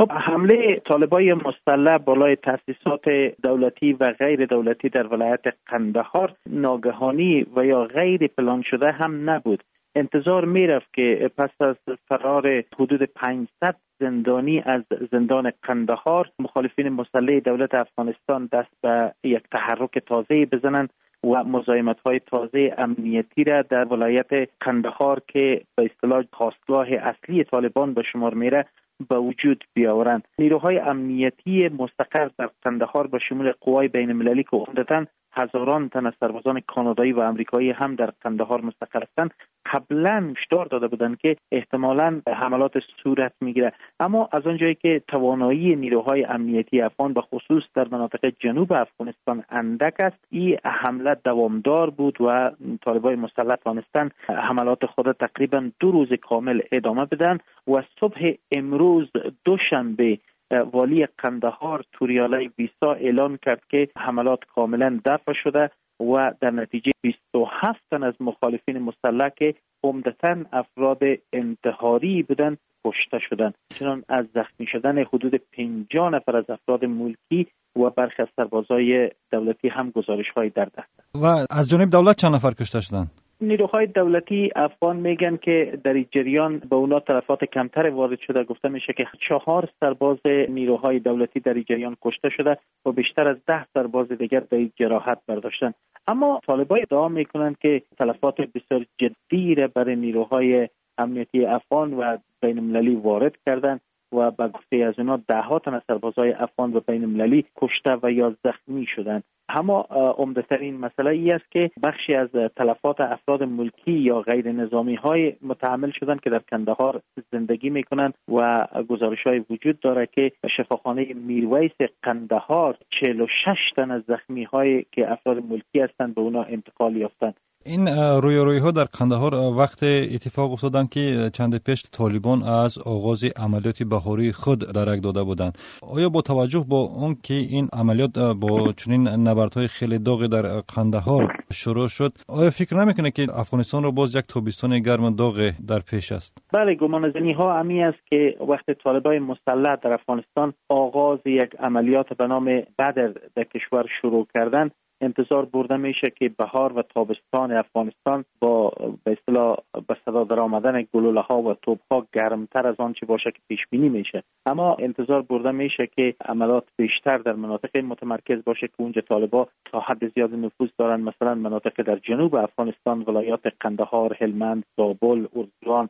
خب حمله طالبای مسلح بالای تأسیسات دولتی و غیر دولتی در ولایت قندهار ناگهانی و یا غیر پلان شده هم نبود. انتظار میرفت که پس از فرار حدود 500 زندانی از زندان قندهار مخالفین مسلح دولت افغانستان دست به یک تحرک تازه بزنند و مزاحمت‌های تازه امنیتی را در ولایت قندهار که به اصطلاح خاستگاه اصلی طالبان به شمار میره به وجود بیاورند. نیروهای امنیتی مستقر در قندهار به شمول قوای بین المللی که عمدتاً هزاران تن از سربازان کانادایی و آمریکایی هم در قندهار مستقر هستند قبلا هشدار داده بودند که احتمالاً حملات صورت میگیره، اما از آنجایی که توانایی نیروهای امنیتی افغان به خصوص در مناطق جنوب افغانستان اندک است، این حمله دوامدار بود و طالبان مسلح توانستند حملات خود تقریبا 2 روز کامل ادامه بدن و صبح امروز دوشنبه والی قندهار توریالی ویسا اعلان کرد که حملات کاملا دفع شده و در نتیجه 27 تن از مخالفین مسلح که عمدتاً افراد انتحاری بودند کشته شدند. چنان از زخمی شدن حدود 50 نفر از افراد ملکی و برخی از سربازای دولتی هم گزارش‌های در دست. و از جانب دولت چند نفر کشته شدند؟ نیروهای دولتی افغان میگن که در این جریان به اونا تلفات کمتر وارد شده. گفته میشه که 4 سرباز نیروهای دولتی در این جریان کشته شده و بیشتر از 10 سرباز دیگر در این جراحت برداشتن. اما طالبان ادعا میکنند که تلفات بسیار جدی را برای نیروهای امنیتی افغان و بین المللی وارد کردند و به گفته از اونا 10 تن از سربازای افغان و بین المللی کشته و یا زخمی شدند. اما عمده‌ترین مسئله ای است که بخشی از تلفات افراد ملکی یا غیر نظامی های متحمل شدند که در قندهار زندگی میکنند و گزارش های وجود داره که شفاخانه میرویس قندهار 46 تن از زخمی های که افراد ملکی هستند به اونا انتقال یافتند. این رویارویی ها در قندهار وقت اتفاق افتادن که چند پیش طالبان از آغاز عملیات بهاری خود درک داده بودند. آیا با توجه با اون که این عملیات با چنین نبردهای خیلی داغی در قندهار شروع شد، آیا فکر نمیکنه که افغانستان را باز یک تابستان گرم داغ در پیش است؟ بله، گمانه‌زنی ها همی است که وقت طالبان مسلح در افغانستان آغاز یک عملیات به نام بدر در کشور شروع کردند، انتظار برده میشه که بهار و تابستان افغانستان با به اصطلاح به صدا در آمدن گلوله ها و توپ ها گرمتر از آنچه باشه که پیش بینی میشه. اما انتظار برده میشه که عملیات بیشتر در مناطق متمرکز باشه که اونجا طالبان تا حد زیاد نفوذ دارن، مثلا مناطق در جنوب افغانستان، ولایات قندهار، هلمند، زابل، اردوگان،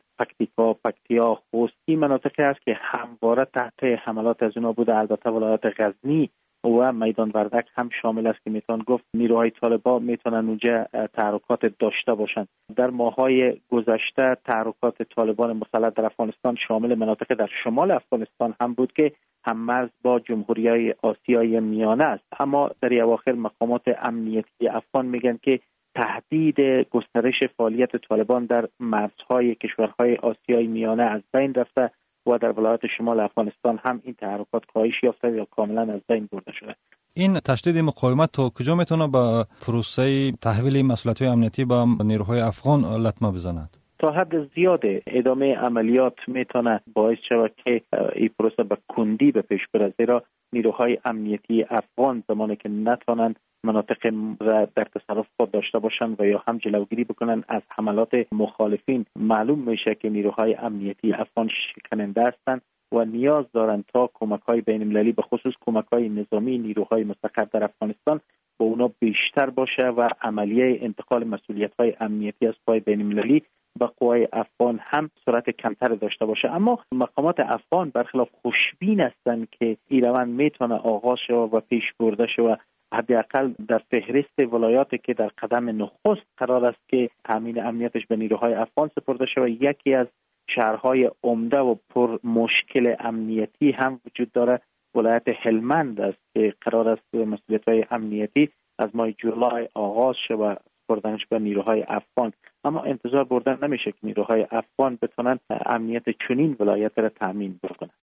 پکتیا، خوست. این مناطق است که همواره تحت حملات از اونا بوده. البته ولایت غزنی و میدان وردک هم شامل است که میتوان گفت نیروهای طالبان میتونن اونجا تحرکات داشته باشند. در ماه‌های گذشته تحرکات طالبان مسلح در افغانستان شامل مناطق در شمال افغانستان هم بود که هم مرز با جمهوریه آسیای میانه است. اما در اواخر مقامات امنیتی افغان میگن که تهدید گسترش فعالیت طالبان در مرزهای کشورهای آسیای میانه از بین رفته و در ولایات شمال افغانستان هم این تحرکات کاهش یافته یا کاملا از بین برده شده. این تشدید مقاومت تا کجا میتونه با پروسه تحویل مسئولیت‌های امنیتی به نیروهای افغان لطمه بزند؟ تا حد زیاد ادامه عملیات میتونه باعث شود که این پروسه به کندی به پیش بره، زیرا نیروهای امنیتی افغان زمانی که نتونن مناطق را در تصرف خود داشته باشند و یا هم جلوگیری بکنن از حملات مخالفین، معلوم میشه که نیروهای امنیتی افغان شکننده هستند و نیاز دارند تا کمک‌های بین‌المللی به خصوص کمک‌های نظامی نیروهای مستقر در افغانستان با اونا بیشتر باشه و عملیه انتقال مسئولیت‌های امنیتی از قوای بین‌المللی به قوای افغان هم سرعت کمتر داشته باشه. اما مقامات افغان برخلاف خوشبین هستند که این روند میتونه آغاز شود و پیش برده شود. حداقل در فهرست ولایاتی که در قدم نخست قرار است که تامین امنیتش به نیروهای افغان سپرده شود، یکی از شهرهای عمده و پر مشکل امنیتی هم وجود داره، ولایت هلمند است که قرار است مسئولیت‌های امنیتی از ماه جولای آغاز شود سپردنش به نیروهای افغان. اما انتظار بردن نمیشه که نیروهای افغان بتونن امنیت چنین ولایت را تامین بکنن.